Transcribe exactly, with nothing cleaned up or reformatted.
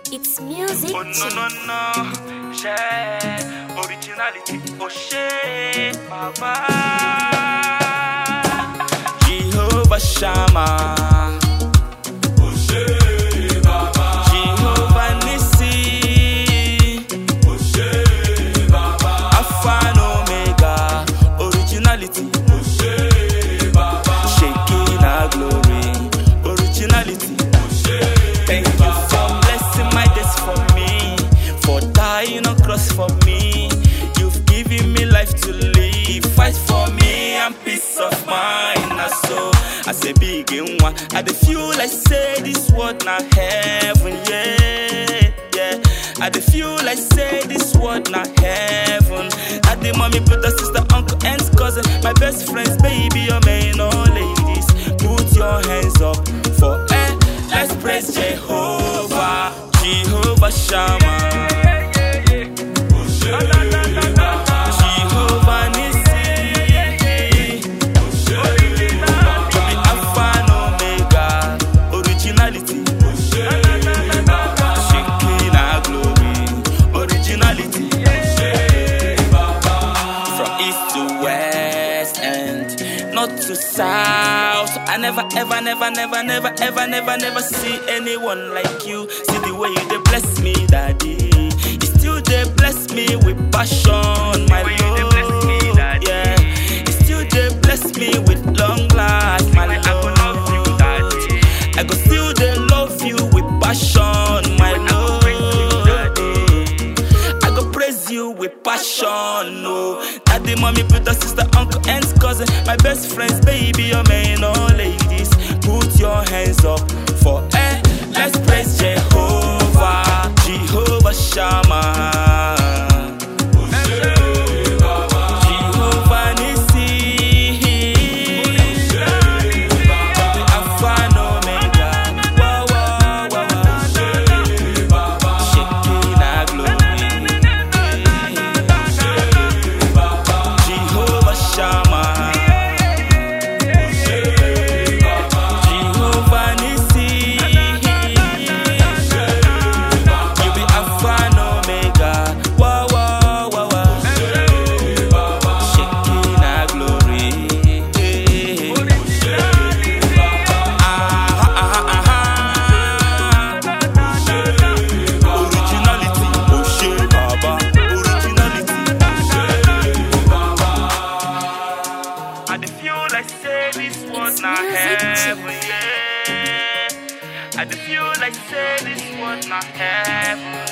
It's music. Oh no no no, share originality. Oh share, Baba. Jehovah Shammah. Oh share, Baba. Jehovah Nissi. Oh share, Baba. Alpha and Omega, originality. Oh share, Baba. Shekinah glory, originality. Oh share. Thank you for blessing my days for me, for dying on cross for me. You've given me life to live, fight for me and peace of mind. So I say big in one, I dey feel like say this world not heaven, yeah, yeah. I dey feel like say this world not heaven. I dey mommy, brother, sister, uncle, and cousin, my best friends, baby, your main, all ladies. Put your hands up for eh. Let's praise Jehovah, Jehovah Shammah. Jehovah Nissi. Be Alpha and Omega, originality. Shekinah glory, originality. From east to west and north to south, I never, ever, never, never, never, ever, never, never see anyone like you. See the way you dey bless me, Daddy. You still dey bless me with passion, my Lord. Yeah, you still dey bless me with long life, my Lord. I go still dey love you with passion, my Lord. I go praise you with passion, no. Daddy, mommy, brother, sister, uncle, and cousin, my best friends, baby, your main, all ladies. Put your hands up for eh. Let's praise Jehovah, Jehovah Shammah. Jehovah Nissi. Alpha and Omega. Wah, wah, wah. Shekinah glory. Jehovah Shammah. Jehovah Nissi. You be Alpha and Omega. Wah, wah, wah, wah. Shekinah glory. Ah, ah, ah, ah, ah. Originality, oh shit, Baba. Originality. I dey feel like say this was not heaven, yeah. I dey feel like say this was not heaven.